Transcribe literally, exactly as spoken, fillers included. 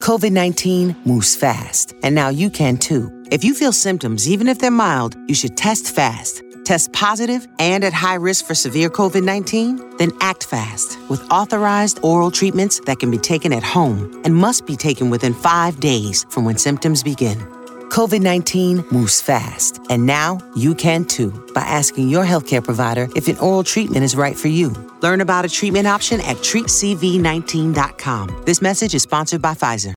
COVID nineteen moves fast, and now you can too. If you feel symptoms, even if they're mild, you should test fast. Test positive and at high risk for severe COVID nineteen? Then act fast with authorized oral treatments that can be taken at home and must be taken within five days from when symptoms begin. COVID nineteen moves fast, and now you can too by asking your healthcare provider if an oral treatment is right for you. Learn about a treatment option at treat c v nineteen dot com. This message is sponsored by Pfizer.